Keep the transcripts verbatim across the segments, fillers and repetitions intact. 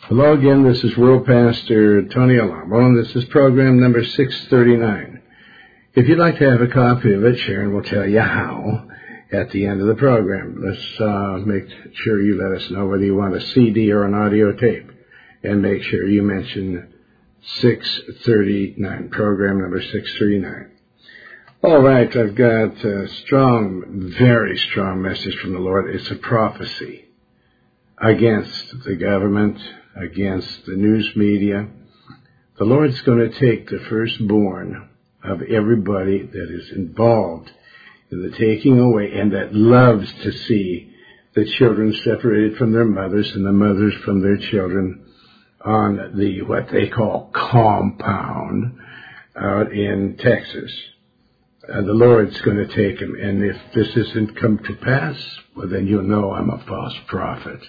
Hello again, this is World Pastor Tony Alamo, and this is program number six thirty-nine. If you'd like to have a copy of it, Sharon will tell you how at the end of the program. Let's uh, make sure you let us know whether you want a C D or an audio tape, and make sure you mention six thirty-nine, program number six thirty-nine. All right, I've got a strong, very strong message from the Lord. It's a prophecy against the government, against the news media. The Lord's going to take the firstborn of everybody that is involved in the taking away and that loves to see the children separated from their mothers and the mothers from their children on the, what they call, compound out in Texas. Uh, the Lord's going to take him, and if this isn't come to pass, well, then you'll know I'm a false prophet.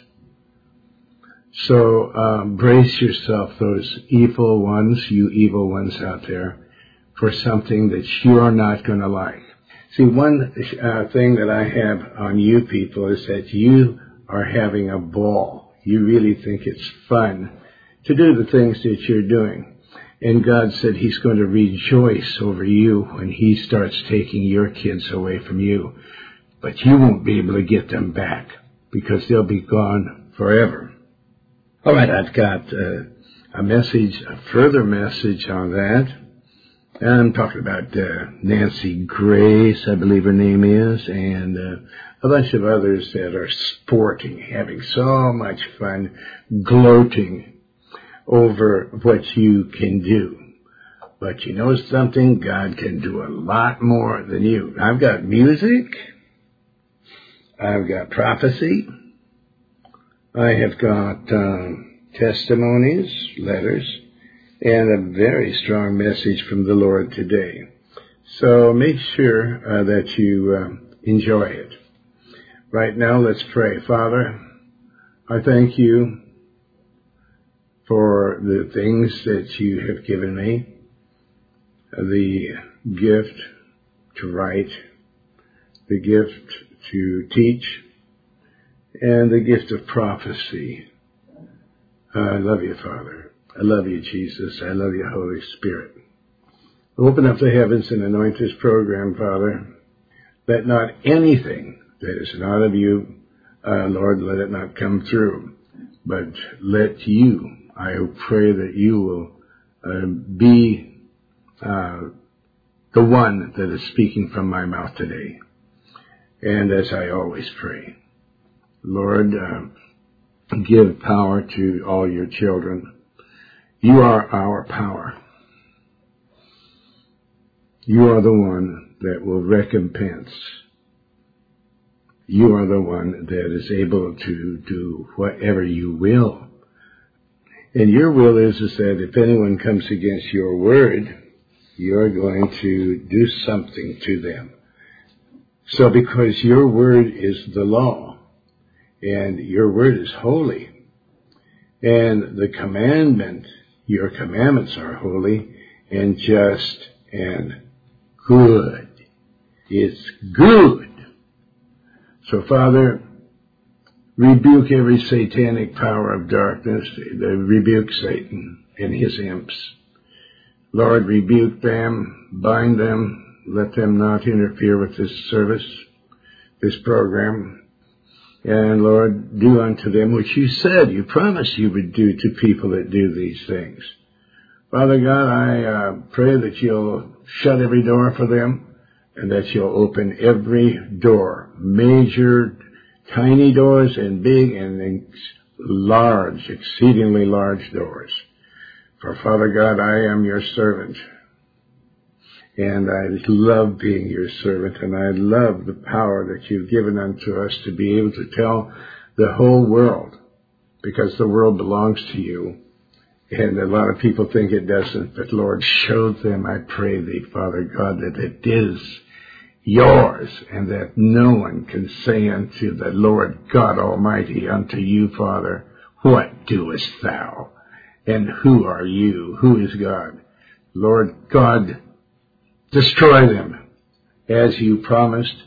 So um, brace yourself, those evil ones, you evil ones out there, for something that you are not going to like. See, one uh, thing that I have on you people is that you are having a ball. You really think it's fun to do the things that you're doing. And God said he's going to rejoice over you when he starts taking your kids away from you. But you won't be able to get them back because they'll be gone forever. All right, I've got uh, a message, a further message on that. I'm talking about uh, Nancy Grace, I believe her name is, and uh, a bunch of others that are sporting, having so much fun, gloating over what you can do. But you know something? God can do a lot more than you. I've got music. I've got prophecy. I have got um, testimonies, letters, and a very strong message from the Lord today. So make sure uh, that you uh, enjoy it. Right now, let's pray. Father, I thank you for the things that you have given me, the gift to write, the gift to teach, and the gift of prophecy. I love you, Father. I love you, Jesus. I love you, Holy Spirit. Open up the heavens and anoint this program, Father. Let not anything that is not of you, uh, Lord, let it not come through. But let you, I pray that you will uh, be uh, the one that is speaking from my mouth today. And as I always pray, Lord, uh, give power to all your children. You are our power. You are the one that will recompense. You are the one that is able to do whatever you will. And your will is, is that if anyone comes against your word, you're going to do something to them. So because your word is the law, and your word is holy, and the commandment, your commandments are holy and just and good. It's good. So, Father, rebuke every satanic power of darkness. Rebuke Satan and his imps. Lord, rebuke them, bind them, let them not interfere with this service, this program. And, Lord, do unto them which you said, you promised you would do to people that do these things. Father God, I uh, pray that you'll shut every door for them and that you'll open every door, major, tiny doors and big and large, exceedingly large doors. For, Father God, I am your servant. And I love being your servant, and I love the power that you've given unto us to be able to tell the whole world, because the world belongs to you. And a lot of people think it doesn't, but Lord, show them, I pray thee, Father God, that it is yours, and that no one can say unto the Lord God Almighty, unto you, Father, what doest thou? And who are you? Who is God? Lord God, destroy them as you promised,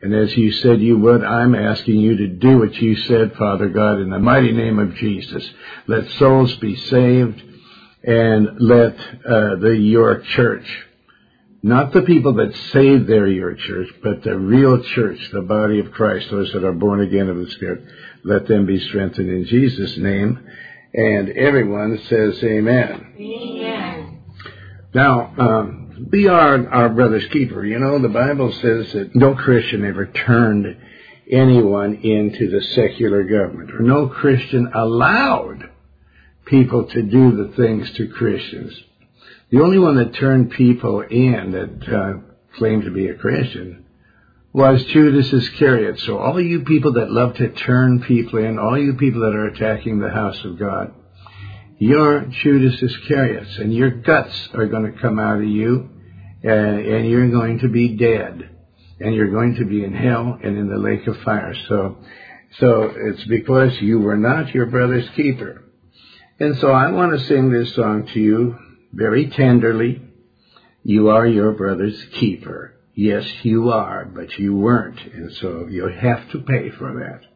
And as you said you would, I'm asking you to do what you said, Father God, in the mighty name of Jesus. Let souls be saved, and let uh, the Your Church, not the people that say they're Your Church, but the real church, the body of Christ, those that are born again of the Spirit, let them be strengthened in Jesus' name. And everyone says amen. Amen. Now, um, we are our brother's keeper. You know, the Bible says that no Christian ever turned anyone into the secular government, or no Christian allowed people to do the things to Christians. The only one that turned people in that uh, claimed to be a Christian was Judas Iscariot. So all you people that love to turn people in, all you people that are attacking the house of God, you're Judas Iscariots, and your guts are going to come out of you, and, and you're going to be dead, and you're going to be in hell and in the lake of fire. So, so it's because you were not your brother's keeper. And so I want to sing this song to you very tenderly. You are your brother's keeper. Yes, you are, but you weren't, and so you'll have to pay for that.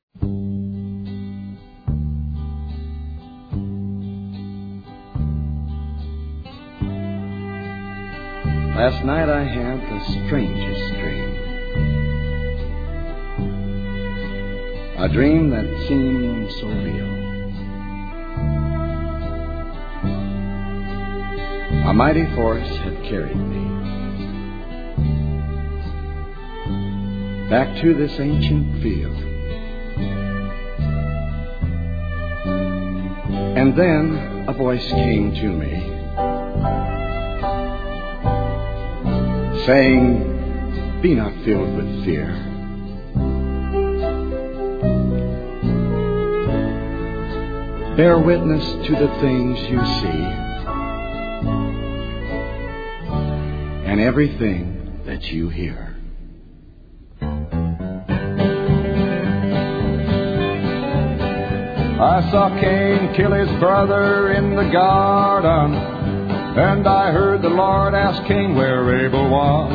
Last night I had the strangest dream. A dream that seemed so real. A mighty force had carried me back to this ancient field. And then a voice came to me, saying, "Be not filled with fear. Bear witness to the things you see, and everything that you hear." I saw Cain kill his brother in the garden, and I heard the Lord ask Cain where Abel was.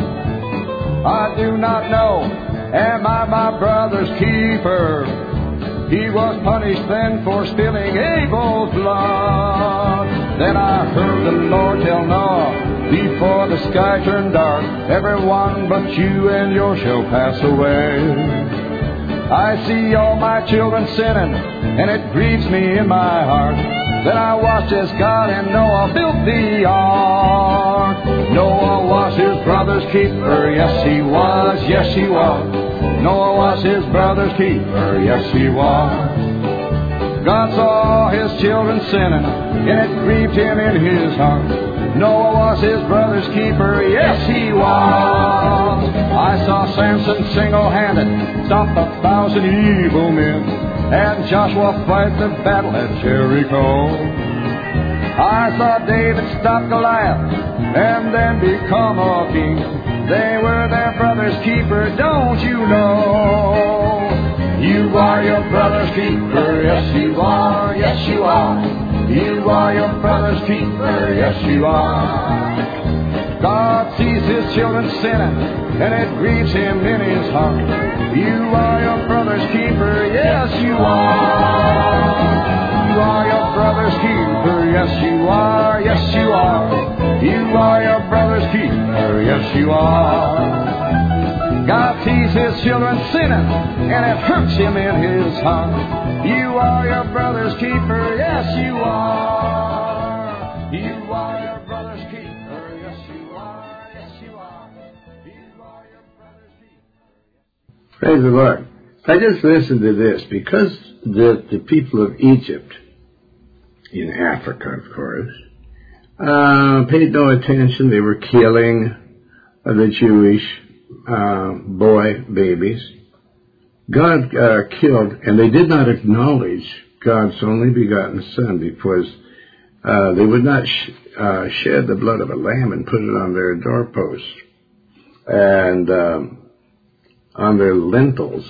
I do not know, am I my brother's keeper? He was punished then for spilling Abel's blood. Then I heard the Lord tell Noah, before the sky turned dark, everyone but you and yours shall pass away. I see all my children sinning, and it grieves me in my heart. Then I watched as God and Noah built the ark. Noah was his brother's keeper, yes he was, yes he was. Noah was his brother's keeper, yes he was. God saw his children sinning, and it grieved him in his heart. Noah was his brother's keeper, yes he was. I saw Samson single-handed stop a thousand evil men, and Joshua fight the battle at Jericho. I saw David stop Goliath and then become a king. They were their brother's keeper, don't you know? You are your brother's keeper, yes you are, yes you are. You are your brother's keeper, yes you are. God sees his children sinning, and it grieves him in his heart. You are your brother's keeper, yes you are. You are your brother's keeper, yes you are, yes you are. You are your brother's keeper, yes you are. God sees his children sinning, and it hurts him in his heart. You are your brother's keeper, yes you are. You are your brother's keeper, yes you are, yes you are. You are your brother's keeper. Praise the Lord. I just listened to this because the, the people of Egypt, in Africa of course, uh, paid no attention. They were killing uh, the Jewish uh, boy babies. God uh, killed, and they did not acknowledge God's only begotten Son, because uh, they would not sh- uh, shed the blood of a lamb and put it on their doorposts and um, on their lintels.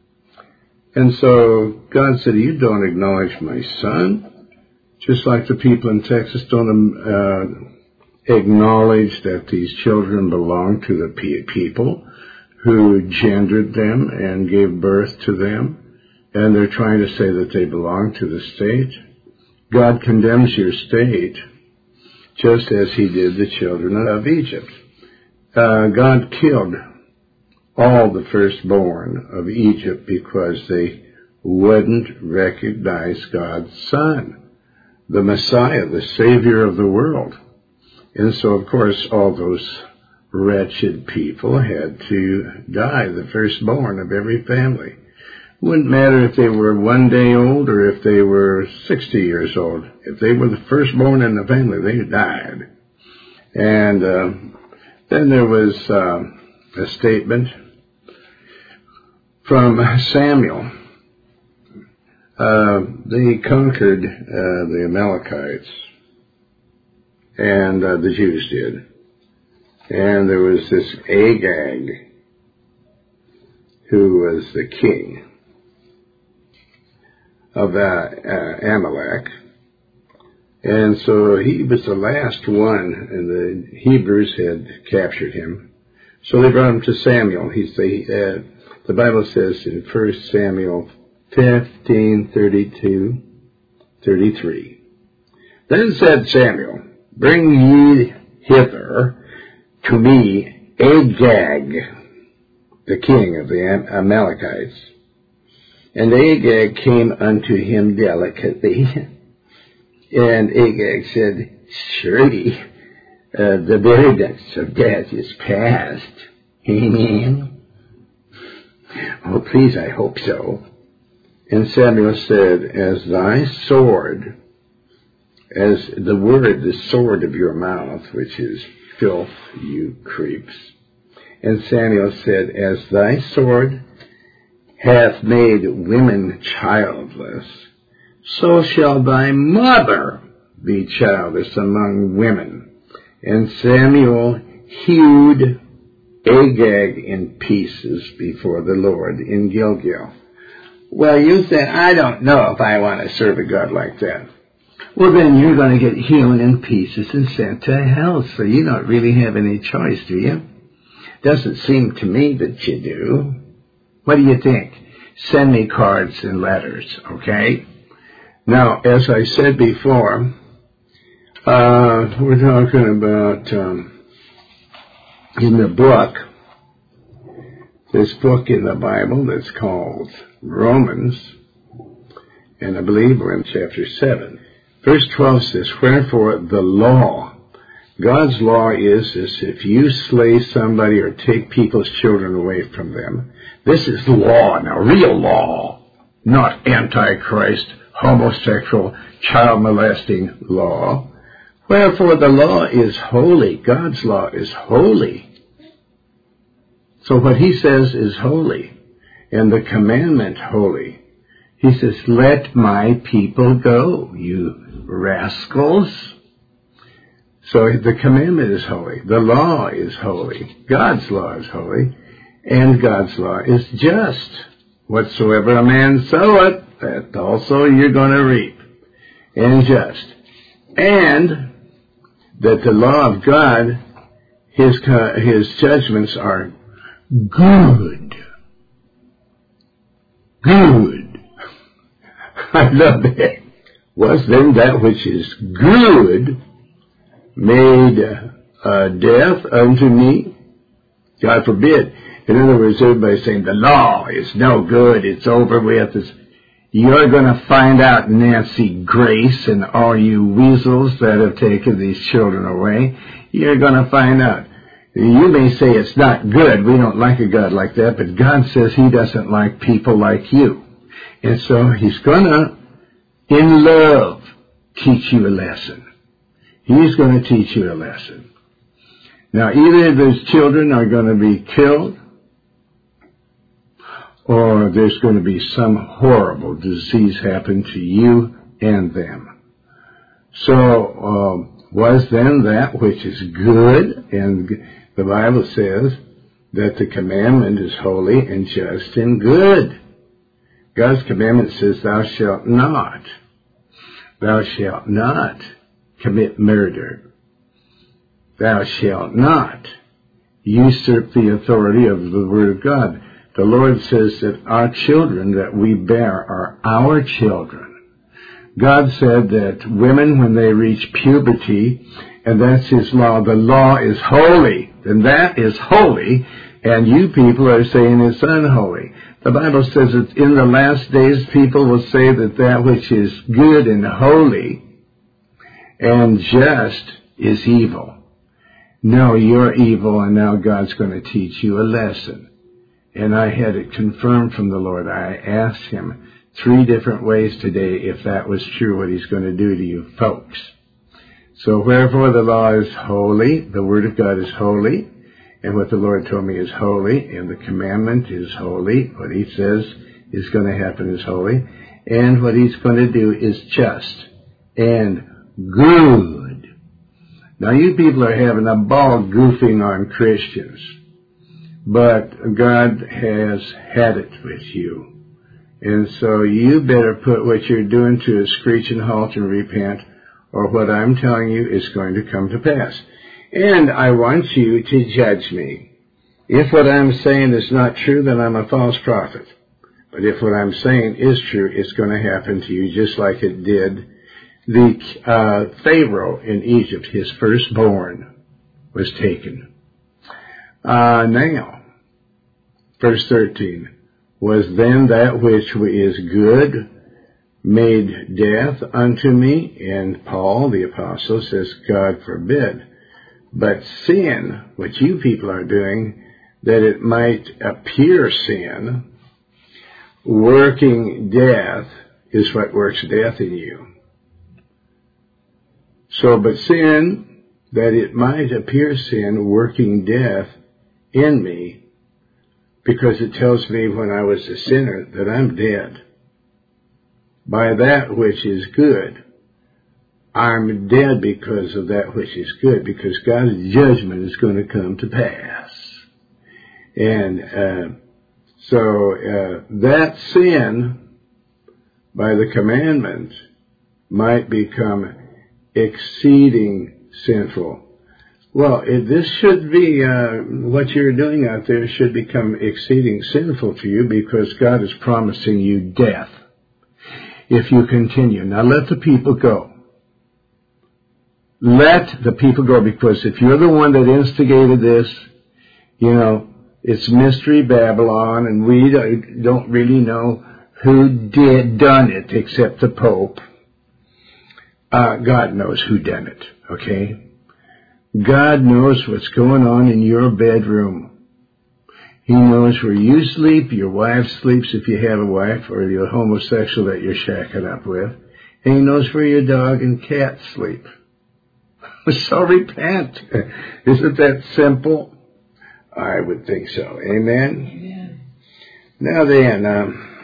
And so God said, you don't acknowledge my Son, just like the people in Texas don't uh, acknowledge that these children belong to the pe- people. who gendered them and gave birth to them, and they're trying to say that they belong to the state. God condemns your state, just as he did the children of Egypt. Uh, God killed all the firstborn of Egypt because they wouldn't recognize God's Son, the Messiah, the Savior of the world. And so, of course, all those wretched people had to die, the firstborn of every family. Wouldn't matter if they were one day old or if they were sixty years old. If they were the firstborn in the family, they died. And uh, then there was uh, a statement from Samuel. Uh, they conquered uh, the Amalekites, and uh, the Jews did. And there was this Agag, who was the king of uh, uh, Amalek. And so he was the last one, and the Hebrews had captured him. So they brought him to Samuel. He's the, uh, the Bible says in First Samuel fifteen, thirty-two, thirty-three. Then said Samuel, bring ye hither to me Agag, the king of the Amalekites. And Agag came unto him delicately. And Agag said, surely uh, the vengeance of death is past. Amen. Oh, please, I hope so. And Samuel said, as thy sword, as the word, the sword of your mouth, which is filth, you creeps. And Samuel said, as thy sword hath made women childless, so shall thy mother be childless among women. And Samuel hewed Agag in pieces before the Lord in Gilgal. Well, you said, I don't know if I want to serve a God like that. Well, then you're going to get hewn in pieces and sent to hell, so you don't really have any choice, do you? Doesn't seem to me that you do. What do you think? Send me cards and letters, okay? Now, as I said before, uh, we're talking about, um, in the book, this book in the Bible that's called Romans, and I believe we're in chapter seven. Verse twelve says, wherefore the law, God's law is this, if you slay somebody or take people's children away from them, this is law now, real law, not antichrist, homosexual, child molesting law. Wherefore the law is holy. God's law is holy. So what he says is holy, and the commandment holy. He says, let my people go, you rascals. So the commandment is holy. The law is holy. God's law is holy. And God's law is just. Whatsoever a man soweth, that also you're going to reap. And just. And that the law of God, his, his judgments are good. Good. I love that. Was then that which is good made uh, death unto me? God forbid. In other words, everybody's saying the law is no good, it's over with. It's, you're going to find out, Nancy Grace and all you weasels that have taken these children away, you're going to find out. You may say it's not good, we don't like a God like that, but God says he doesn't like people like you. And so he's going to, in love, teach you a lesson. He's going to teach you a lesson. Now, either those children are going to be killed, or there's going to be some horrible disease happen to you and them. So, uh, was then that which is good, and the Bible says that the commandment is holy and just and good. God's commandment says, thou shalt not. Thou shalt not commit murder. Thou shalt not usurp the authority of the Word of God. The Lord says that our children that we bear are our children. God said that women, when they reach puberty, and that's His law, the law is holy, and that is holy, and you people are saying it's unholy. The Bible says that in the last days people will say that that which is good and holy and just is evil. No, you're evil, and now God's going to teach you a lesson. And I had it confirmed from the Lord. I asked Him three different ways today if that was true, what He's going to do to you folks. So wherefore the law is holy, the Word of God is holy, and what the Lord told me is holy, and the commandment is holy. What He says is going to happen is holy, and what He's going to do is just and good. Now you people are having a ball goofing on Christians, but God has had it with you. And so you better put what you're doing to a screeching halt and repent, or what I'm telling you is going to come to pass. And I want you to judge me. If what I'm saying is not true, then I'm a false prophet. But if what I'm saying is true, it's going to happen to you just like it did the uh, Pharaoh in Egypt. His firstborn was taken. Uh, now, verse thirteen. Was then that which is good made death unto me? And Paul, the apostle, says, God forbid. But sin, what you people are doing, that it might appear sin, working death is what works death in you. So, but sin, that it might appear sin, working death in me, because it tells me when I was a sinner that I'm dead. By that which is good, I'm dead because of that which is good, because God's judgment is going to come to pass. And uh, so uh, that sin, by the commandment, might become exceeding sinful. Well, it, this should be, uh, what you're doing out there should become exceeding sinful to you, because God is promising you death if you continue. Now let the people go. Let the people go, because if you're the one that instigated this, you know, it's Mystery Babylon, and we don't really know who did done it except the Pope. Uh, God knows who done it, okay? God knows what's going on in your bedroom. He knows where you sleep, your wife sleeps if you have a wife, or the homosexual that you're shacking up with. And He knows where your dog and cat sleep. So repent. Isn't that simple? I would think so. Amen? Amen. Now then, um,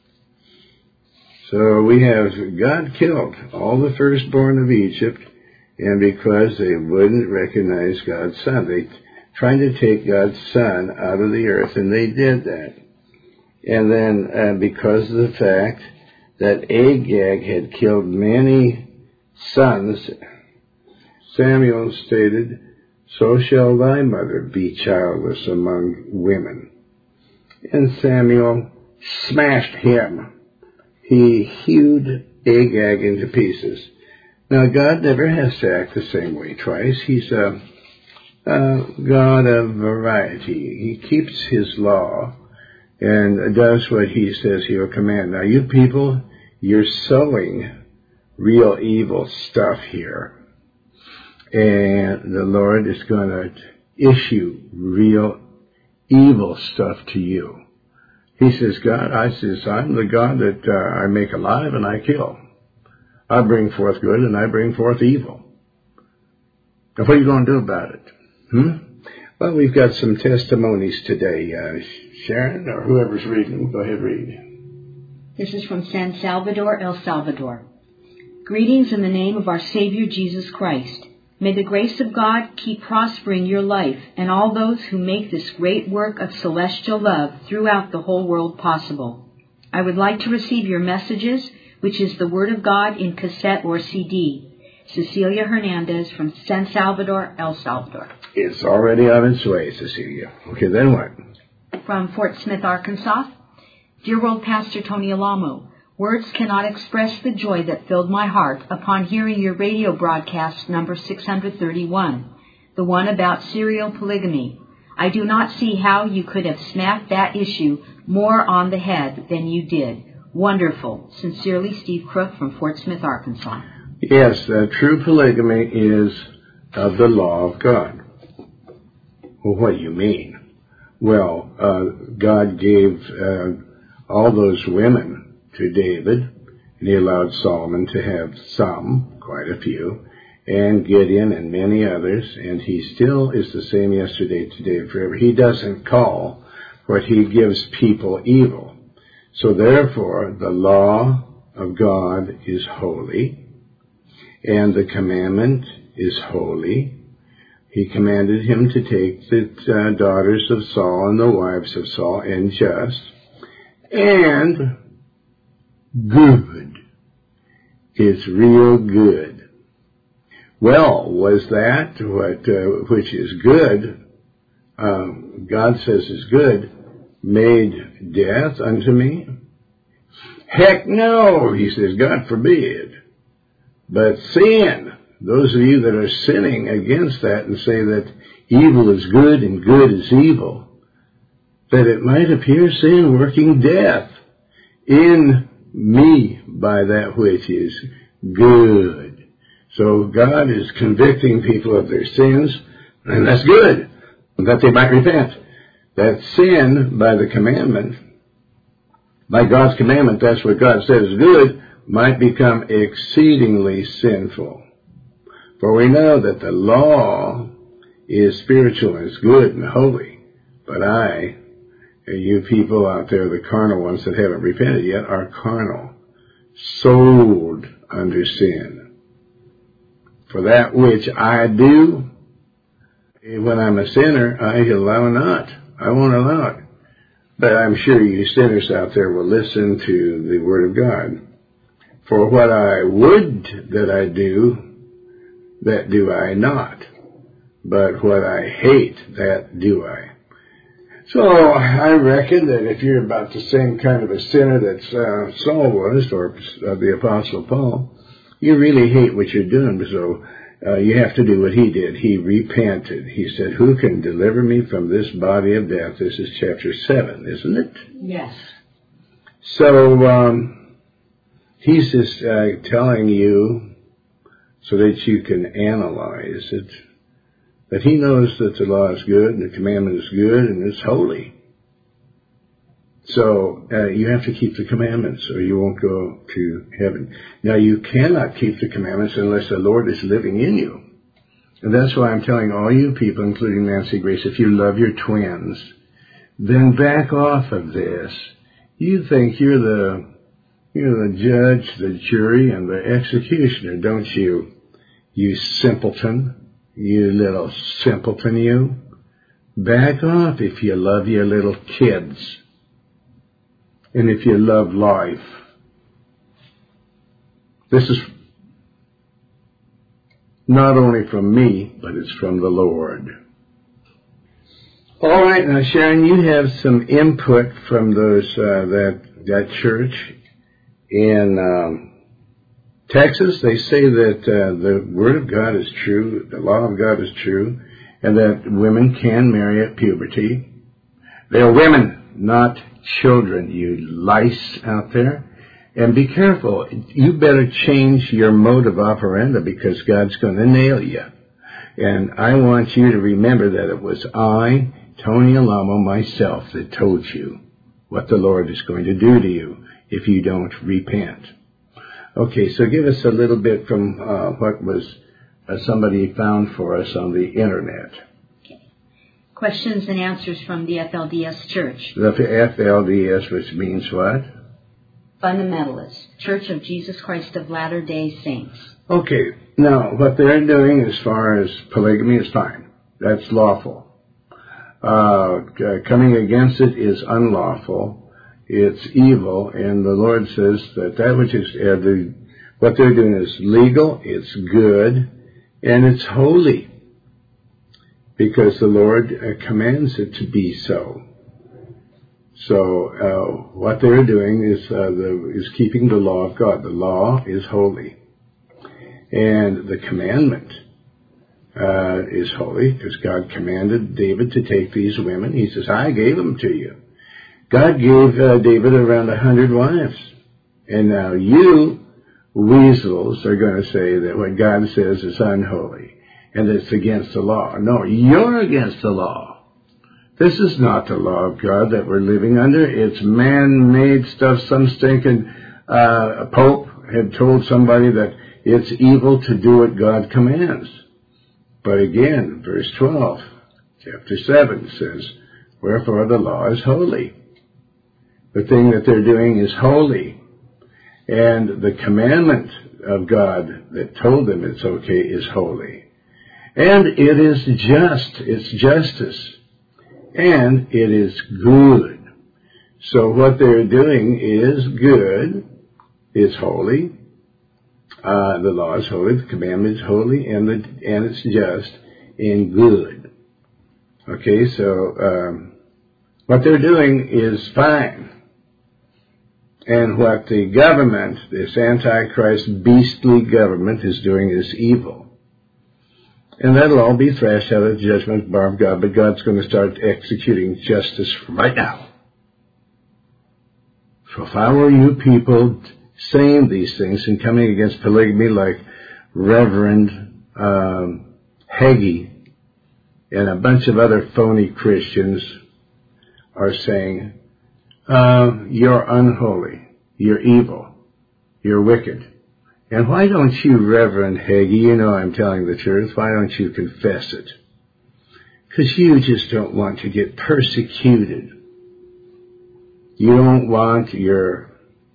so we have God killed all the firstborn of Egypt, and because they wouldn't recognize God's Son, they tried to take God's Son out of the earth, and they did that. And then uh, because of the fact that Agag had killed many sons, Samuel stated, so shall thy mother be childless among women. And Samuel smashed him. He hewed Agag into pieces. Now, God never has to act the same way twice. He's a, a God of variety. He keeps His law and does what He says He'll command. Now, you people, you're sowing real evil stuff here. And the Lord is going to issue real evil stuff to you. He says, God, I says, I'm the God that uh, I make alive and I kill. I bring forth good and I bring forth evil. Now, what are you going to do about it? Hmm? Well, we've got some testimonies today. Uh, Sharon, or whoever's reading, go ahead, read. This is from San Salvador, El Salvador. Greetings in the name of our Savior Jesus Christ. May the grace of God keep prospering your life and all those who make this great work of celestial love throughout the whole world possible. I would like to receive your messages, which is the Word of God in cassette or C D. Cecilia Hernandez from San Salvador, El Salvador. It's already on its way, Cecilia. Okay, then what? From Fort Smith, Arkansas. Dear World Pastor Tony Alamo, words cannot express the joy that filled my heart upon hearing your radio broadcast number six hundred thirty-one, the one about serial polygamy. I do not see how you could have smacked that issue more on the head than you did. Wonderful. Sincerely, Steve Crook from Fort Smith, Arkansas. Yes, uh, true polygamy is of the law of God. Well, what do you mean? Well, uh, God gave uh, all those women to David, and he allowed Solomon to have some, quite a few, and Gideon and many others, and he still is the same yesterday, today, and forever. He doesn't call what he gives people evil. So therefore, the law of God is holy, and the commandment is holy. He commanded him to take the uh, daughters of Saul and the wives of Saul, and just, and good. It's real good. Well, was that what, uh, which is good, um, God says is good, made death unto me? Heck no, he says, God forbid. But sin, those of you that are sinning against that and say that evil is good and good is evil, that it might appear sin working death in me by that which is good. So God is convicting people of their sins, and that's good, that they might repent. That sin by the commandment, by God's commandment, that's what God said is good, might become exceedingly sinful. For we know that the law is spiritual and is good and holy, but I, you people out there, the carnal ones that haven't repented yet, are carnal, sold under sin. For that which I do, when I'm a sinner, I allow not. I won't allow it. But I'm sure you sinners out there will listen to the Word of God. For what I would that I do, that do I not. But what I hate, that do I. So I reckon that if you're about the same kind of a sinner that uh, Saul was, or uh, the Apostle Paul, you really hate what you're doing. So uh, you have to do what he did. He repented. He said, who can deliver me from this body of death? This is chapter seven, isn't it? Yes. So um, he's just uh, telling you so that you can analyze it, that he knows that the law is good and the commandment is good and it's holy. So uh, you have to keep the commandments or you won't go to heaven. Now you cannot keep the commandments unless the Lord is living in you. And that's why I'm telling all you people, including Nancy Grace, if you love your twins, then back off of this. You think you're the you're the judge, the jury, and the executioner, don't you? You simpleton. You little simpleton, you. Back off if you love your little kids. And if you love life. This is not only from me, but it's from the Lord. All right, now Sharon, you have some input from those uh, that that church in um, Texas. They say that uh, the Word of God is true, the law of God is true, and that women can marry at puberty. They're women, not children, you lice out there. And be careful. You better change your mode of operandi because God's going to nail you. And I want you to remember that it was I, Tony Alamo, myself, that told you what the Lord is going to do to you if you don't repent. Okay, so give us a little bit from uh, what was uh, somebody found for us on the Internet. Questions and answers from the F L D S Church. The F L D S, which means what? Fundamentalist, Church of Jesus Christ of Latter-day Saints. Okay, now what they're doing as far as polygamy is fine. That's lawful. Uh, coming against it is unlawful. It's evil, and the Lord says that that which is uh, the, what they're doing is legal, it's good, and it's holy. because the Lord uh, commands it to be so. So uh, what they're doing is uh, the, is keeping the law of God. The law is holy, and the commandment uh, is holy because God commanded David to take these women. He says, "I gave them to you." God gave uh, David around a hundred wives, and now you weasels are going to say that what God says is unholy and it's against the law. No, you're against the law. This is not the law of God that we're living under. It's man-made stuff. Some stinking uh, pope had told somebody that it's evil to do what God commands. But again, verse twelve, chapter seven says, "Wherefore the law is holy." The thing that they're doing is holy. And the commandment of God that told them it's okay is holy. And it is just. It's justice. And it is good. So what they're doing is good. It's holy. Uh, the law is holy. The commandment is holy. And, the, and it's just and good. Okay, so um, what they're doing is fine. And what the government, this Antichrist beastly government, is doing is evil. And that'll all be thrashed out of the judgment bar of God, but God's going to start executing justice right now. So if I were you people saying these things and coming against polygamy like Reverend um, Hagee and a bunch of other phony Christians are saying, Uh, you're unholy, you're evil, you're wicked. And why don't you, Reverend Hagee, you know I'm telling the truth, why don't you confess it? Because you just don't want to get persecuted. You don't want your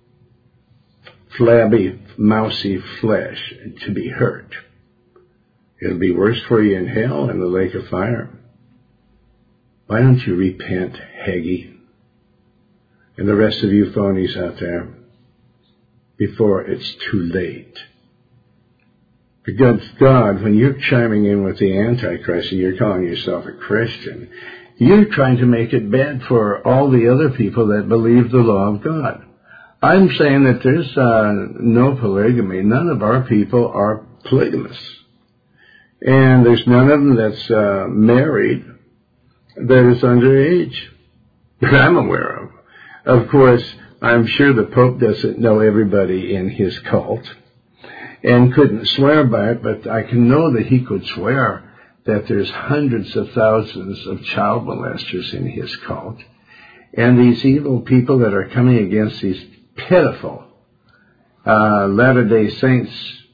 flabby, mousy flesh to be hurt. It'll be worse for you in hell in the lake of fire. Why don't you repent, Hagee? And the rest of you phonies out there, before it's too late. Because God, when you're chiming in with the Antichrist and you're calling yourself a Christian, you're trying to make it bad for all the other people that believe the law of God. I'm saying that there's uh, no polygamy. None of our people are polygamists. And there's none of them that's uh, married that is underage that I'm aware of. Of course, I'm sure the Pope doesn't know everybody in his cult and couldn't swear by it, but I can know that he could swear that there's hundreds of thousands of child molesters in his cult. And these evil people that are coming against these pitiful uh, Latter-day Saints,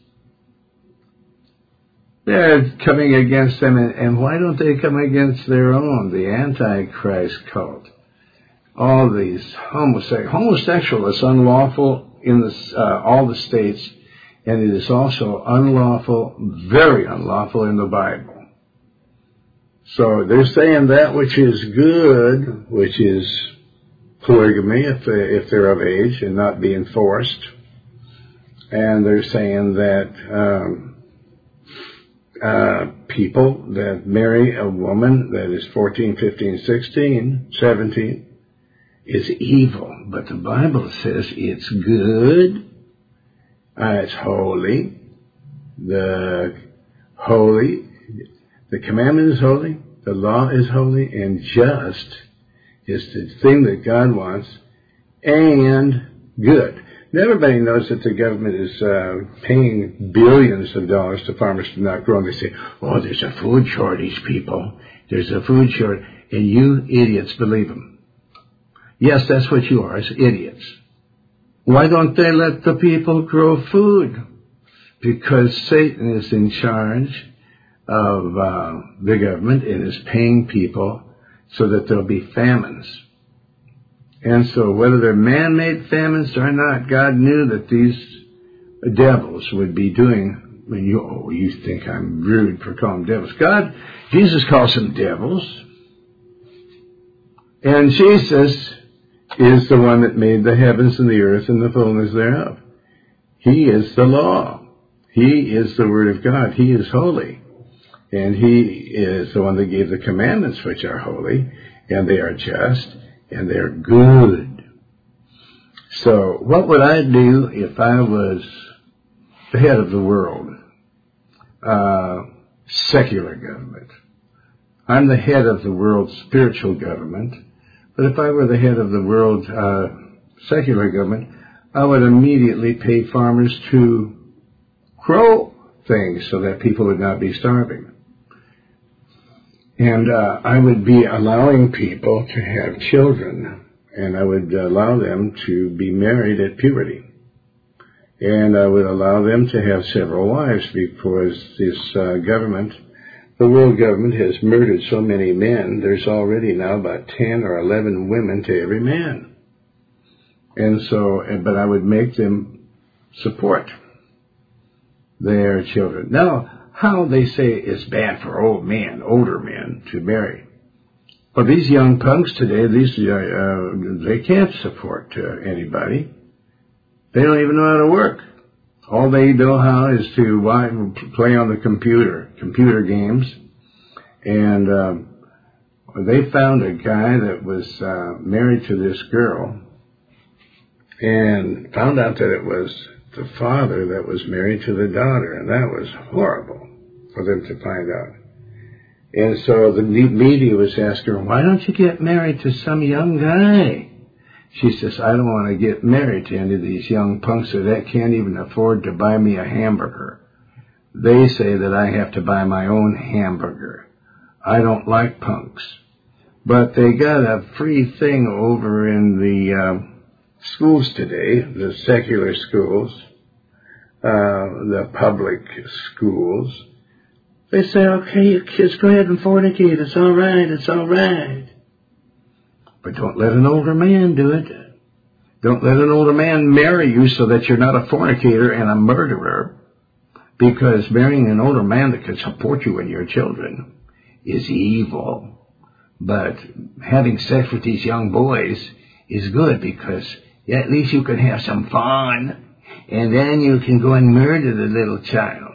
they're coming against them, and, and why don't they come against their own, the Antichrist cult? All these homosexual, homosexual is unlawful in the, uh, all the states, and it is also unlawful, very unlawful in the Bible. So they're saying that which is good, which is polygamy, if, they, if they're of age and not being forced. And they're saying that um, uh, people that marry a woman that is fourteen, fifteen, sixteen, seventeen, is evil, but the Bible says it's good, uh, it's holy, the holy, the commandment is holy, the law is holy, and just is the thing that God wants, and good. And everybody knows that the government is uh, paying billions of dollars to farmers to not grow, and they say, oh, there's a food shortage, people, there's a food shortage, and you idiots believe them. Yes, that's what you are, as idiots. Why don't they let the people grow food? Because Satan is in charge of uh, the government and is paying people so that there'll be famines. And so whether they're man-made famines or not, God knew that these devils would be doing. I mean, you, oh, you think I'm rude for calling them devils. God, Jesus calls them devils. And Jesus is the one that made the heavens and the earth and the fullness thereof. He is the law. He is the Word of God. He is holy. And he is the one that gave the commandments, which are holy, and they are just, and they're good. So what would I do if I was the head of the world? Uh, secular government. I'm the head of the world's spiritual government. But if I were the head of the world's uh, secular government, I would immediately pay farmers to grow things so that people would not be starving. And uh, I would be allowing people to have children, and I would allow them to be married at puberty. And I would allow them to have several wives, because this uh, government, the world government, has murdered so many men. There's already now about ten or eleven women to every man. And so, but I would make them support their children. Now, how they say it's bad for old men, older men, to marry. Well, these young punks today, these uh, uh, they can't support uh, anybody. They don't even know how to work. All they know how is to play on the computer, computer games. And um, they found a guy that was uh, married to this girl, and found out that it was the father that was married to the daughter, and that was horrible for them to find out. And so the media was asking her, why don't you get married to some young guy? She says, I don't want to get married to any of these young punks that can't even afford to buy me a hamburger. They say that I have to buy my own hamburger. I don't like punks. But they got a free thing over in the uh, schools today, the secular schools, uh, the public schools. They say, okay, you kids, go ahead and fornicate. It's all right. It's all right. But don't let an older man do it. Don't let an older man marry you so that you're not a fornicator and a murderer. Because marrying an older man that can support you and your children is evil. But having sex with these young boys is good, because at least you can have some fun. And then you can go and murder the little child.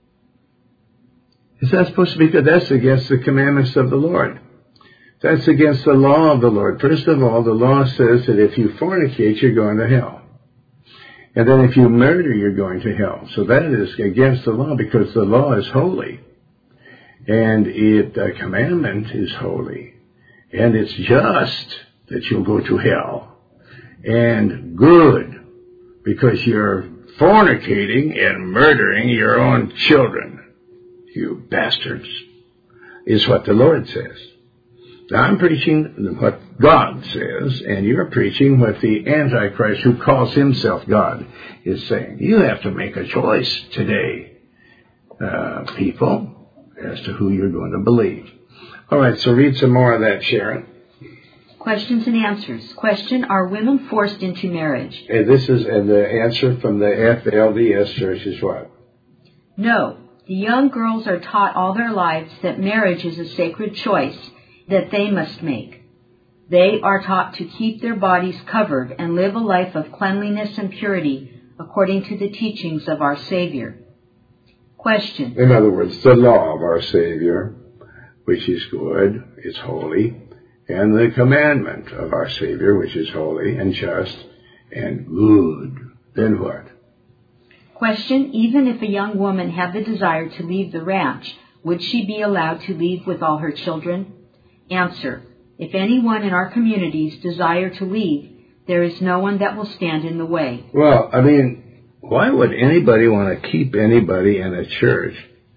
Is that supposed to be good? That's against the commandments of the Lord. That's against the law of the Lord. First of all, the law says that if you fornicate, you're going to hell. And then if you murder, you're going to hell. So that is against the law, because the law is holy. And it, the commandment is holy. And it's just that you'll go to hell. And good, because you're fornicating and murdering your own children. You bastards, is what the Lord says. Now, I'm preaching what God says, and you're preaching what the Antichrist, who calls himself God, is saying. You have to make a choice today, uh, people, as to who you're going to believe. All right, so read some more of that, Sharon. Questions and answers. Question, are women forced into marriage? And this is, and the answer from the F L D S Church is what? No. The young girls are taught all their lives that marriage is a sacred choice that they must make. They are taught to keep their bodies covered and live a life of cleanliness and purity according to the teachings of our Savior. Question. In other words, the law of our Savior, which is good, is holy, and the commandment of our Savior, which is holy and just and good. Then what? Question, even if a young woman had the desire to leave the ranch, would she be allowed to leave with all her children? Answer, if anyone in our communities desire to leave, there is no one that will stand in the way. Well, I mean, why would anybody want to keep anybody in a church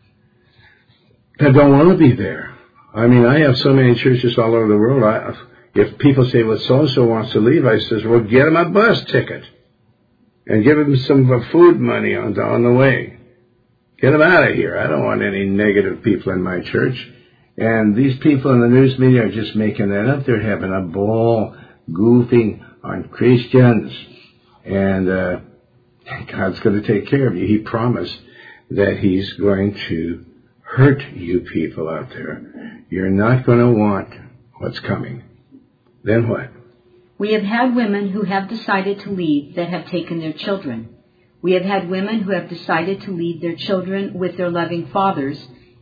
that don't want to be there? I mean, I have so many churches all over the world. I, if people say, well, so-and-so wants to leave, I says, well, get them a bus ticket. And give them some food money on, on the way. Get them out of here. I don't want any negative people in my church. And these people in the news media are just making that up. They're having a ball goofing on Christians. And uh, God's going to take care of you. He promised that he's going to hurt you people out there. You're not going to want what's coming. Then what? We have had women who have decided to leave that have taken their children. We have had women who have decided to leave their children with their loving fathers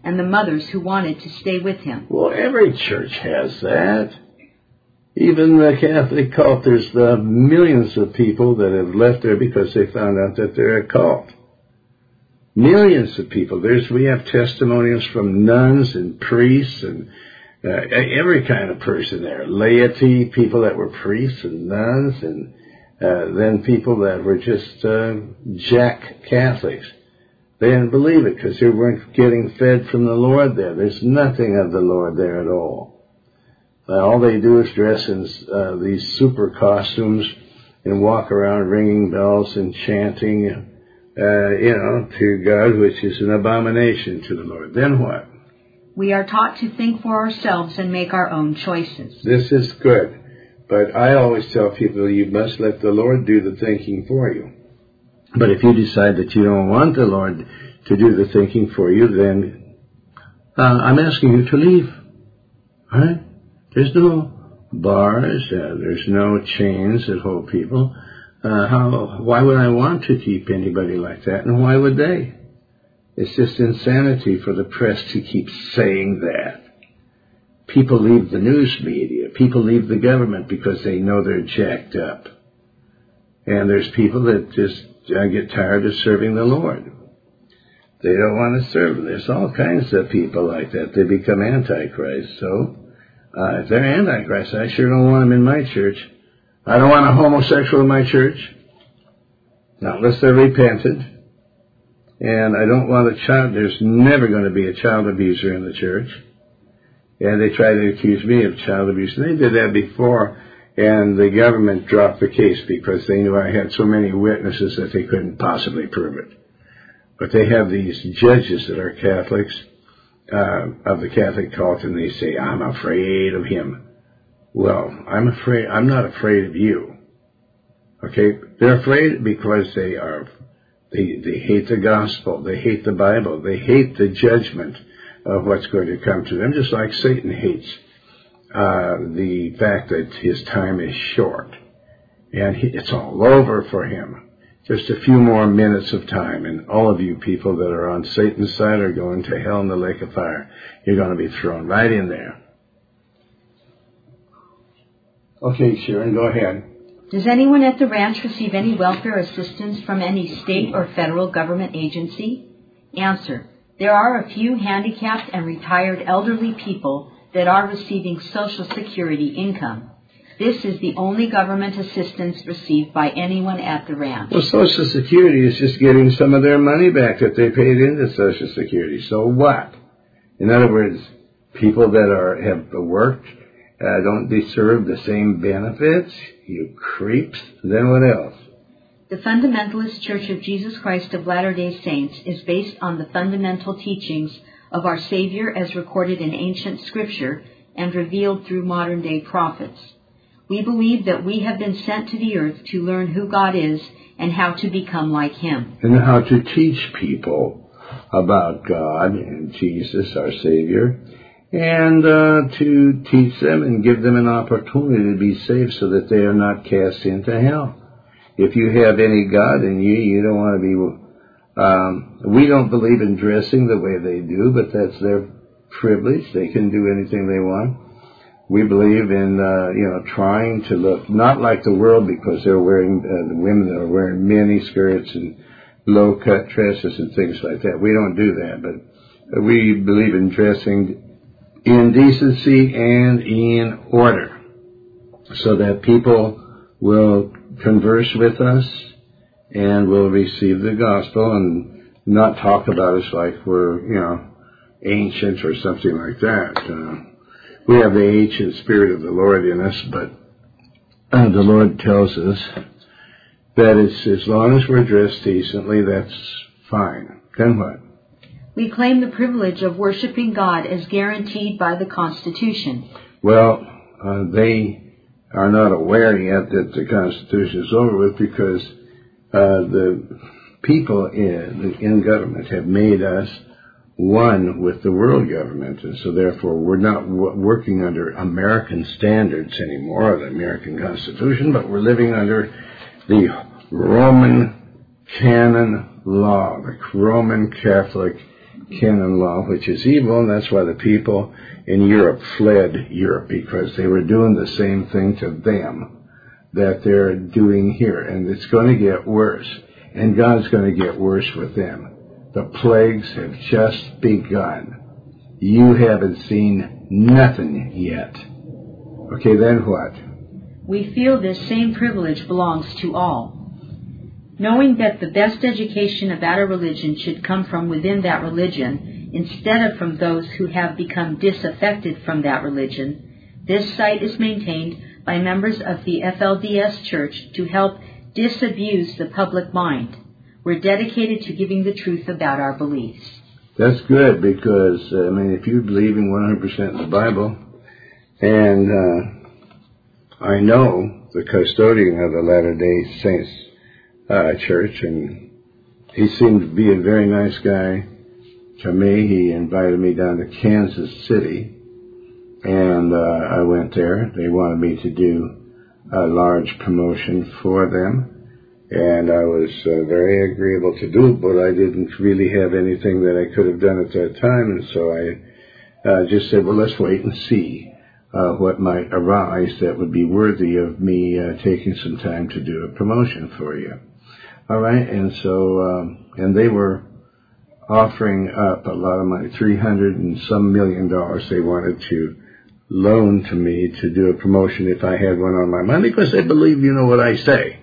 and the mothers who wanted to stay with him. Well, every church has that. Even the Catholic cult, there's the millions of people that have left there because they found out that they're a cult. Millions of people. There's we have testimonials from nuns and priests and uh, every kind of person there. Laity, people that were priests and nuns, and uh, then people that were just uh, jack Catholics. They didn't believe it because they weren't getting fed from the Lord there. There's nothing of the Lord there at all. Uh, all they do is dress in uh, these super costumes and walk around ringing bells and chanting, uh, you know, to God, which is an abomination to the Lord. Then what? We are taught to think for ourselves and make our own choices. This is good. But I always tell people you must let the Lord do the thinking for you. But if you decide that you don't want the Lord to do the thinking for you, then uh, I'm asking you to leave. All right? There's no bars, uh, there's no chains that hold people. Uh, how? Why would I want to keep anybody like that, and why would they? It's just insanity for the press to keep saying that. People leave the news media. People leave the government because they know they're jacked up. And there's people that just uh, get tired of serving the Lord. They don't want to serve him. There's all kinds of people like that. They become antichrist. So uh, if they're antichrist, I sure don't want them in my church. I don't want a homosexual in my church, not unless they're repentant. And I don't want a child. There's never going to be a child abuser in the church. And they try to accuse me of child abuse. And they did that before, and the government dropped the case because they knew I had so many witnesses that they couldn't possibly prove it. But they have these judges that are Catholics, uh, of the Catholic cult, and they say, I'm afraid of him. Well, I'm afraid, I'm not afraid of you. Okay? They're afraid because they are, they, they hate the gospel, they hate the Bible, they hate the judgment of what's going to come to them, just like Satan hates uh, the fact that his time is short. And he, it's all over for him. Just a few more minutes of time, and all of you people that are on Satan's side are going to hell in the lake of fire. You're going to be thrown right in there. Okay, Sharon, go ahead. Does anyone at the ranch receive any welfare assistance from any state or federal government agency? Answer. There are a few handicapped and retired elderly people that are receiving Social Security income. This is the only government assistance received by anyone at the ranch. Well, Social Security is just getting some of their money back that they paid into Social Security. So what? In other words, people that are have worked uh, don't deserve the same benefits? You creeps. Then what else? The Fundamentalist Church of Jesus Christ of Latter-day Saints is based on the fundamental teachings of our Savior as recorded in ancient Scripture and revealed through modern-day prophets. We believe that we have been sent to the earth to learn who God is and how to become like Him. And how to teach people about God and Jesus, our Savior, and uh, to teach them and give them an opportunity to be saved so that they are not cast into hell. If you have any God in you, you don't want to be... Um, we don't believe in dressing the way they do, but that's their privilege. They can do anything they want. We believe in, uh, you know, trying to look not like the world because they're wearing, uh, the women that are wearing mini skirts and low-cut dresses and things like that. We don't do that, but we believe in dressing in decency and in order so that people will converse with us and will receive the gospel and not talk about us like we're, you know, ancient or something like that. Uh, we have the ancient spirit of the Lord in us, but uh, the Lord tells us that it's as long as we're dressed decently, that's fine. Then what? We claim the privilege of worshiping God as guaranteed by the Constitution. Well, uh, they are not aware yet that the Constitution is over with because uh, the people in, in government have made us one with the world government, and so therefore we're not w- working under American standards anymore, the American Constitution, but we're living under the Roman canon law, the Roman Catholic canon law, which is evil, and that's why the people in Europe fled Europe, because they were doing the same thing to them that they're doing here, and it's going to get worse, and God's going to get worse with them. The plagues have just begun. You haven't seen nothing yet. Okay, then what? We feel this same privilege belongs to all. Knowing that the best education about a religion should come from within that religion, instead of from those who have become disaffected from that religion, this site is maintained by members of the F L D S Church to help disabuse the public mind. We're dedicated to giving the truth about our beliefs. That's good, because, I mean, if you're believing one hundred percent in the Bible, and uh, I know the custodian of the Latter-day Saints uh, church, and he seemed to be a very nice guy to me. He invited me down to Kansas City, and uh, I went there. They wanted me to do a large promotion for them, and I was uh, very agreeable to do it, but I didn't really have anything that I could have done at that time, and so I uh, just said, well, let's wait and see uh, what might arise that would be worthy of me uh, taking some time to do a promotion for you. All right, and so, um, and they were offering up a lot of money, three hundred and some million dollars they wanted to loan to me to do a promotion if I had one on my mind, because they believe you know what I say.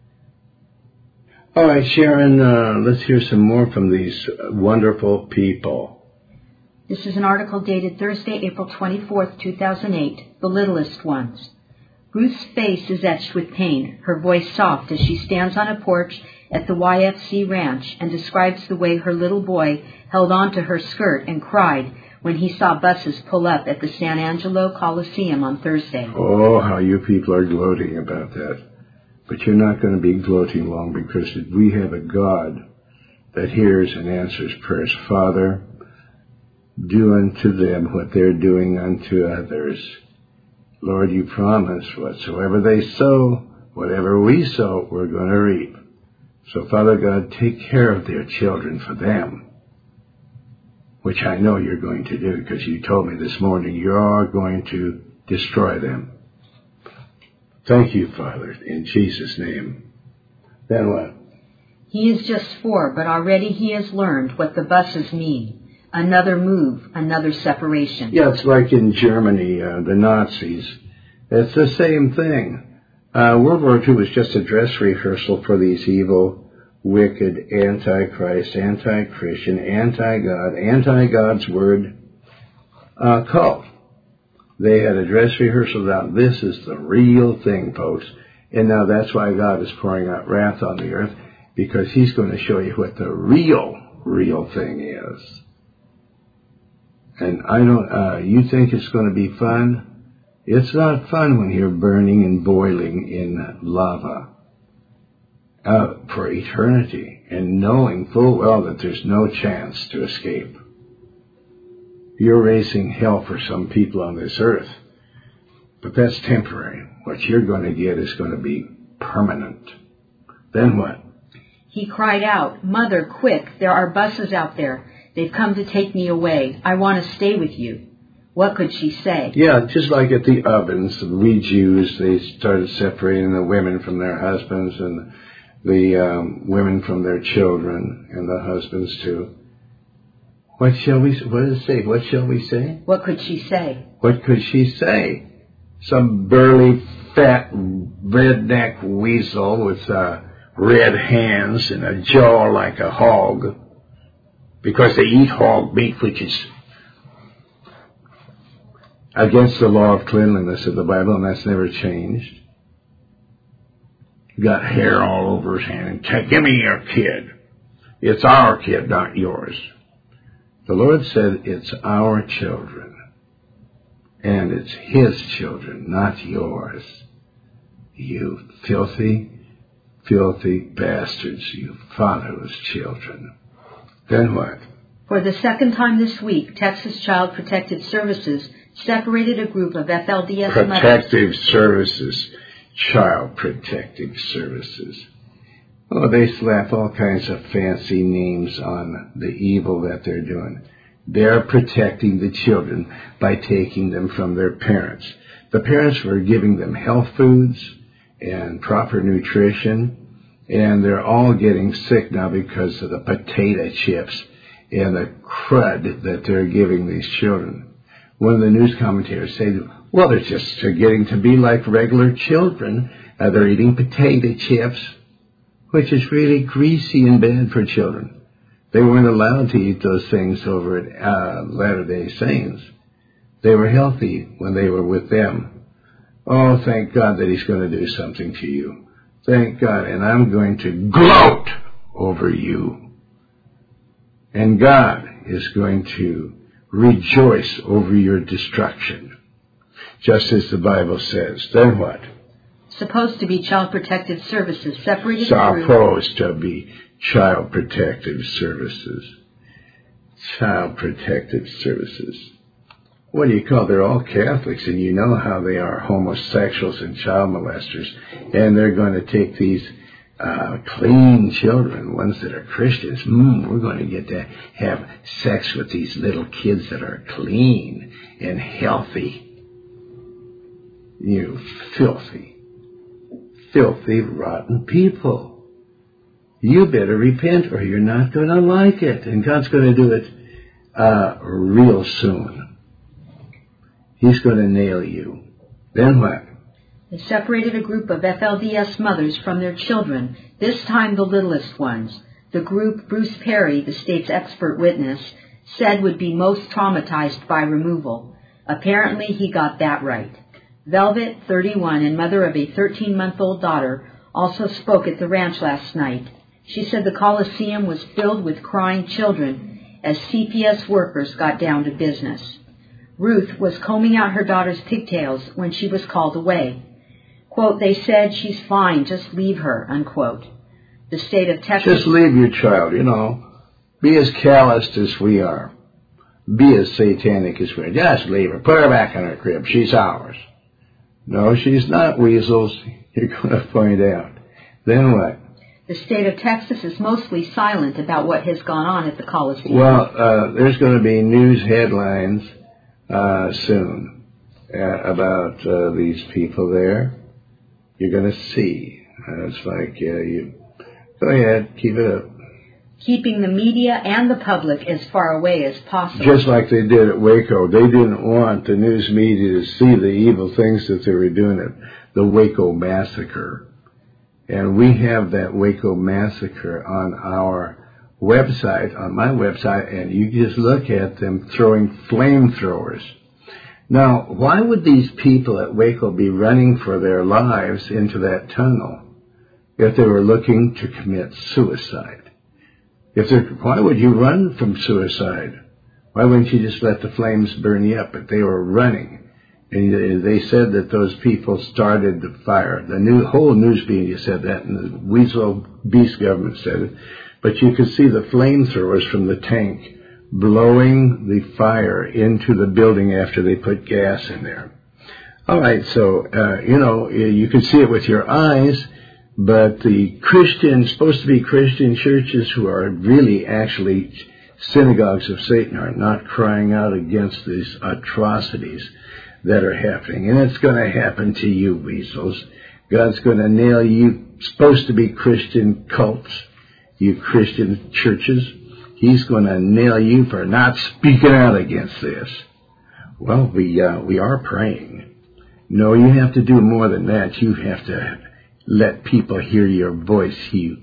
All right, Sharon, uh, let's hear some more from these wonderful people. This is an article dated Thursday, April twenty-fourth, two thousand eight, The Littlest Ones. Ruth's face is etched with pain, her voice soft as she stands on a porch at the Y F C ranch and describes the way her little boy held on to her skirt and cried when he saw buses pull up at the San Angelo Coliseum on Thursday. Oh, how you people are gloating about that. But you're not going to be gloating long, because we have a God that hears and answers prayers. Father, do unto them what they're doing unto others. Lord, you promise whatsoever they sow, whatever we sow, we're going to reap. So, Father God, take care of their children for them, which I know you're going to do, because you told me this morning you're going to destroy them. Thank you, Father, in Jesus' name. Then what? He is just four, but already he has learned what the buses mean. Another move, another separation. Yeah, it's like in Germany, uh, the Nazis. It's the same thing. Uh, World War Two was just a dress rehearsal for these evil, wicked, anti-Christ, anti-Christian, anti-God, anti-God's word uh, cult. They had a dress rehearsal down. This is the real thing, folks. And now that's why God is pouring out wrath on the earth, because he's going to show you what the real, real thing is. And I don't, uh, you think it's going to be fun? It's not fun when you're burning and boiling in lava uh, for eternity and knowing full well that there's no chance to escape. You're raising hell for some people on this earth, but that's temporary. What you're going to get is going to be permanent. Then what? He cried out, "Mother, quick, there are buses out there. They've come to take me away. I want to stay with you." What could she say? Yeah, just like at the ovens, we Jews, they started separating the women from their husbands and the um, women from their children, and the husbands too. What shall we, what does it say? What shall we say? What could she say? What could she say? Some burly, fat, redneck weasel with uh, red hands and a jaw like a hog, because they eat hog meat, which is against the law of cleanliness of the Bible, and that's never changed. Got hair all over his hand. And give me your kid. It's our kid, not yours. The Lord said it's our children, and it's his children, not yours. You filthy, filthy bastards, you fatherless children. Then what? For the second time this week, Texas Child Protective Services separated a group of F L D S Protective mothers. Services. Child Protective Services. Oh, they slap all kinds of fancy names on the evil that they're doing. They're protecting the children by taking them from their parents. The parents were giving them health foods and proper nutrition, and they're all getting sick now because of the potato chips and the crud that they're giving these children. One of the news commentators said, well, they're just getting to be like regular children. Uh, they're eating potato chips, which is really greasy and bad for children. They weren't allowed to eat those things over at uh, Latter-day Saints. They were healthy when they were with them. Oh, thank God that he's going to do something to you. Thank God, and I'm going to gloat over you. And God is going to rejoice over your destruction, just as the Bible says. Then what? Supposed to be Child Protective Services, separated through... Supposed to be Child Protective Services. Child Protective Services. What do you call it? They're all Catholics, and you know how they are homosexuals and child molesters. And they're going to take these uh, clean children, ones that are Christians. Mm, we're going to get to have sex with these little kids that are clean and healthy. You filthy, filthy, rotten people. You better repent or you're not going to like it. And God's going to do it uh, real soon. He's going to nail you. Then what? They separated a group of F L D S mothers from their children, this time the littlest ones. The group Bruce Perry, the state's expert witness, said would be most traumatized by removal. Apparently he got that right. Velvet, thirty-one, and mother of a thirteen-month-old daughter, also spoke at the ranch last night. She said the Coliseum was filled with crying children as C P S workers got down to business. Ruth was combing out her daughter's pigtails when she was called away. Quote, they said, she's fine, just leave her, unquote. The state of Texas... Just leave your child, you know. Be as calloused as we are. Be as satanic as we are. Just leave her. Put her back in her crib. She's ours. No, she's not, weasels. You're going to find out. Then what? The state of Texas is mostly silent about what has gone on at the Coliseum. Well, uh, there's going to be news headlines uh, soon uh, about uh, these people there. You're going to see. Uh, it's like, uh, you go ahead, keep it up. Keeping the media and the public as far away as possible. Just like they did at Waco. They didn't want the news media to see the evil things that they were doing at the Waco massacre. And we have that Waco massacre on our website, on my website, and you just look at them throwing flamethrowers. Now, why would these people at Waco be running for their lives into that tunnel if they were looking to commit suicide? If they're, why would you run from suicide? Why wouldn't you just let the flames burn you up? But they were running. And they said that those people started the fire. The new, whole news media said that, and the Weasel Beast government said it. But you could see the flamethrowers from the tank blowing the fire into the building after they put gas in there. All right, so, uh, you know, you can see it with your eyes, but the Christian, supposed to be Christian churches who are really actually synagogues of Satan are not crying out against these atrocities that are happening. And it's going to happen to you, weasels. God's going to nail you, supposed to be Christian cults, you Christian churches. He's going to nail you for not speaking out against this. Well, we uh, we are praying. No, you have to do more than that. You have to let people hear your voice, you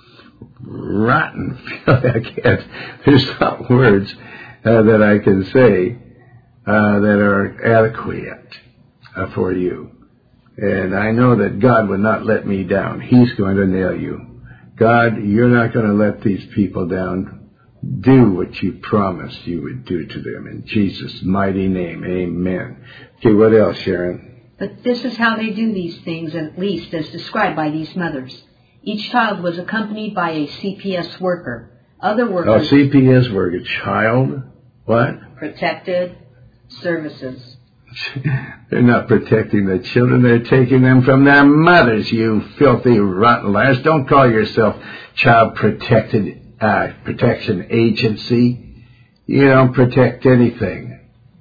rotten. I can't. There's not words uh, that I can say uh, that are adequate uh, for you. And I know that God would not let me down. He's going to nail you. God, you're not going to let these people down. Do what you promised you would do to them. In Jesus' mighty name, amen. Okay, what else, Sharon? But this is how they do these things, at least as described by these mothers. Each child was accompanied by a C P S worker. Other workers... Oh, C P S worker. Child? What? Protected Services. They're not protecting the children. They're taking them from their mothers, you filthy, rotten liars. Don't call yourself Child Protected uh, Protection Agency. You don't protect anything.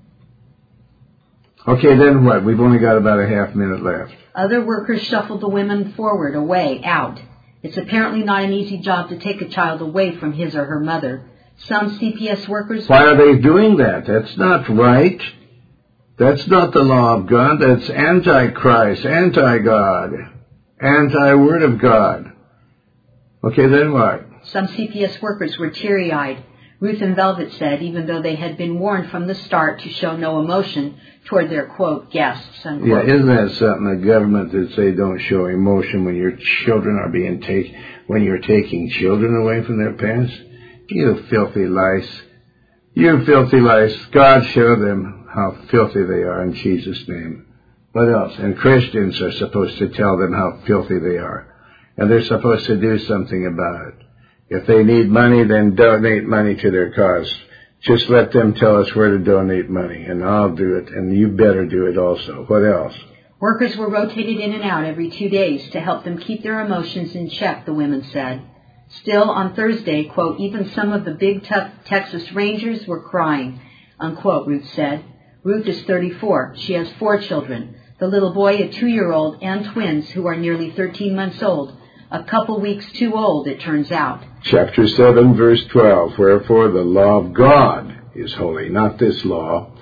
Okay, then what? We've only got about a half minute left. Other workers shuffled the women forward, away, out. It's apparently not an easy job to take a child away from his or her mother. Some C P S workers... Why are they doing that? That's not right. That's not the law of God. That's anti-Christ, anti-God, anti-Word of God. Okay, then what? Some C P S workers were teary-eyed. Ruth and Velvet said, even though they had been warned from the start to show no emotion toward their, quote, guests, unquote. Yeah, isn't that something, the government that say don't show emotion when your children are being taken, when you're taking children away from their parents? You filthy lice. You filthy lice. God show them how filthy they are in Jesus' name. What else? And Christians are supposed to tell them how filthy they are. And they're supposed to do something about it. If they need money, then donate money to their cause. Just let them tell us where to donate money, and I'll do it, and you better do it also. What else? Workers were rotated in and out every two days to help them keep their emotions in check, the women said. Still, on Thursday, quote, even some of the big, tough Texas Rangers were crying, unquote, Ruth said. Ruth is thirty-four. She has four children. The little boy, a two-year-old, and twins who are nearly thirteen months old. A couple weeks too old, it turns out. Chapter seven, verse twelve. Wherefore the law of God is holy, not this law.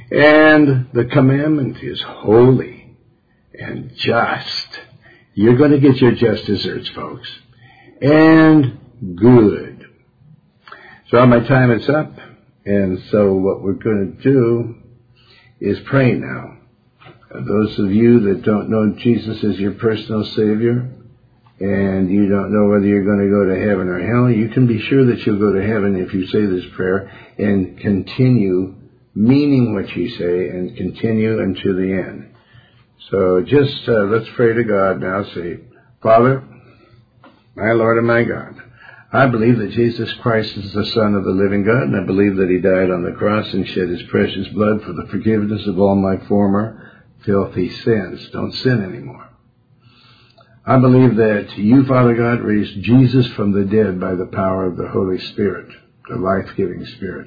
And the commandment is holy and just. You're going to get your just desserts, folks. And good. So my time is up. And so what we're going to do is pray now. Those of you that don't know Jesus as your personal Savior, and you don't know whether you're going to go to heaven or hell, you can be sure that you'll go to heaven if you say this prayer and continue meaning what you say and continue until the end. So just uh, let's pray to God now. Say, Father, my Lord and my God, I believe that Jesus Christ is the Son of the living God, and I believe that He died on the cross and shed His precious blood for the forgiveness of all my former filthy sins. Don't sin anymore. I believe that you, Father God, raised Jesus from the dead by the power of the Holy Spirit, the life-giving Spirit.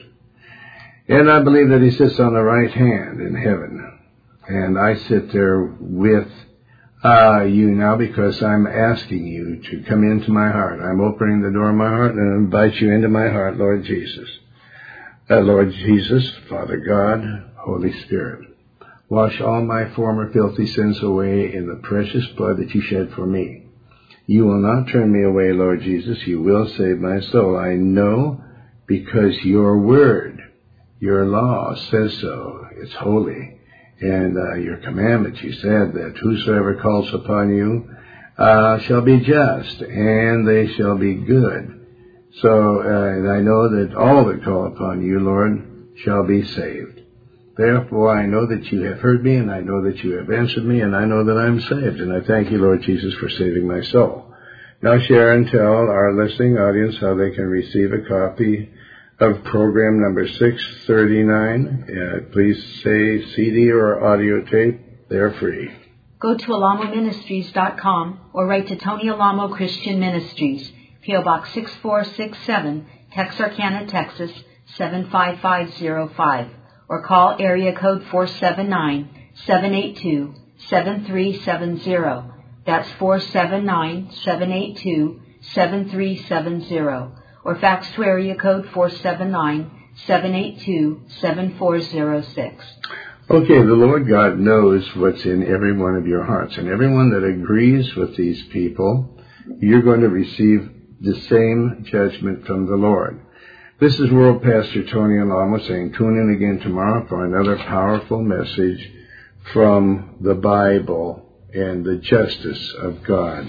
And I believe that He sits on the right hand in heaven. And I sit there with uh, you now because I'm asking you to come into my heart. I'm opening the door of my heart and I invite you into my heart, Lord Jesus. Uh, Lord Jesus, Father God, Holy Spirit. Wash all my former filthy sins away in the precious blood that you shed for me. You will not turn me away, Lord Jesus. You will save my soul. I know because your word, your law says so. It's holy. And uh, your commandment, you said that whosoever calls upon you uh, shall be just, and they shall be good. So uh, and I know that all that call upon you, Lord, shall be saved. Therefore, I know that you have heard me, and I know that you have answered me, and I know that I'm saved. And I thank you, Lord Jesus, for saving my soul. Now share and tell our listening audience how they can receive a copy of program number six thirty-nine. Uh, please say C D or audio tape. They're free. Go to alamo ministries dot com or write to Tony Alamo Christian Ministries, P O Box six four six seven, Texarkana, Texas, seven five five zero five. Or call area code four seven nine, seven eight two, seven three seven zero. That's four seven nine, seven eight two, seven three seven zero. Or fax to area code four seven nine, seven eight two, seven four zero six. Okay, the Lord God knows what's in every one of your hearts. And everyone that agrees with these people, you're going to receive the same judgment from the Lord. This is World Pastor Tony Alamo saying, tune in again tomorrow for another powerful message from the Bible and the justice of God.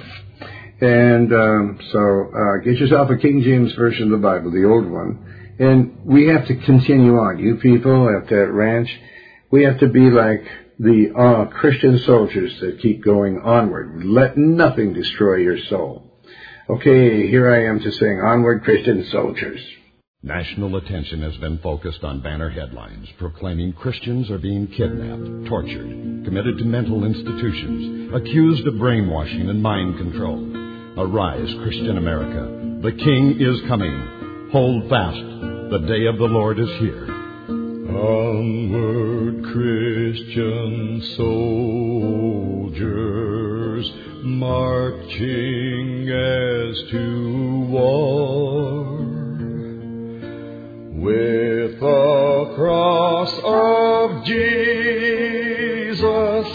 And um, so uh, get yourself a King James Version of the Bible, the old one. And we have to continue on. You people at that ranch, we have to be like the uh, Christian soldiers that keep going onward. Let nothing destroy your soul. Okay, here I am to sing, onward Christian soldiers. National attention has been focused on banner headlines proclaiming Christians are being kidnapped, tortured, committed to mental institutions, accused of brainwashing and mind control. Arise, Christian America. The King is coming. Hold fast. The day of the Lord is here. Onward, Christian soldiers, marching as to war, with the cross of Jesus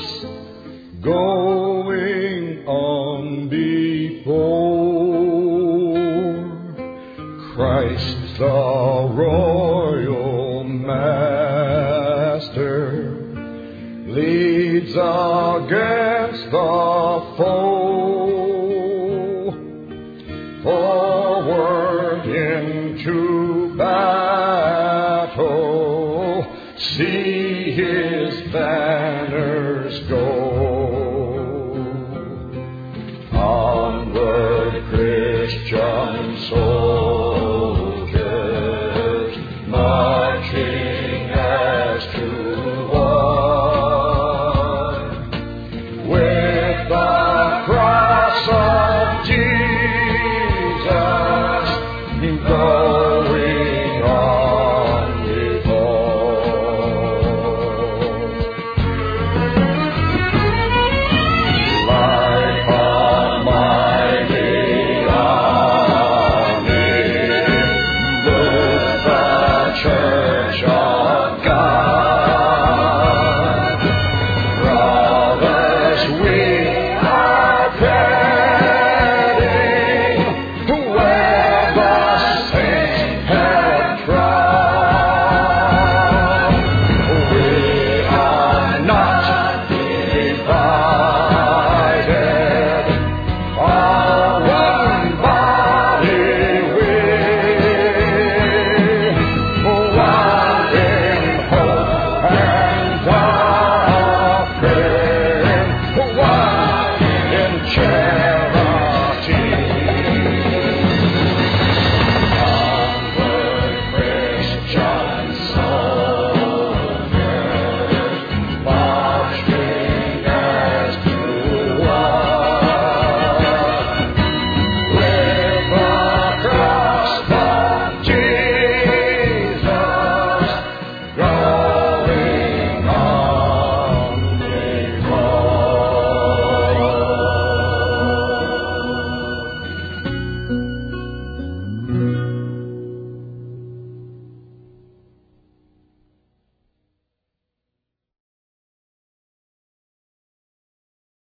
going on before. Christ the royal master leads against the foe, forward into battle, see his banners go. Onward, Christian soldiers, marching as to war, with the cross of Jesus going on before. Like a mighty army, move the church on.